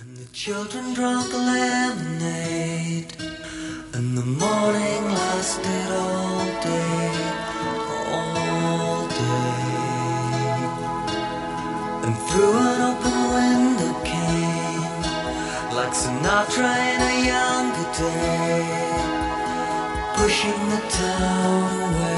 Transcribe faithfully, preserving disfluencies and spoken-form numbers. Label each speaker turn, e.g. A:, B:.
A: The children drank lemonade, and the morning lasted all day, all day. And through an open window came, like Sinatra in a younger day, pushing the town away.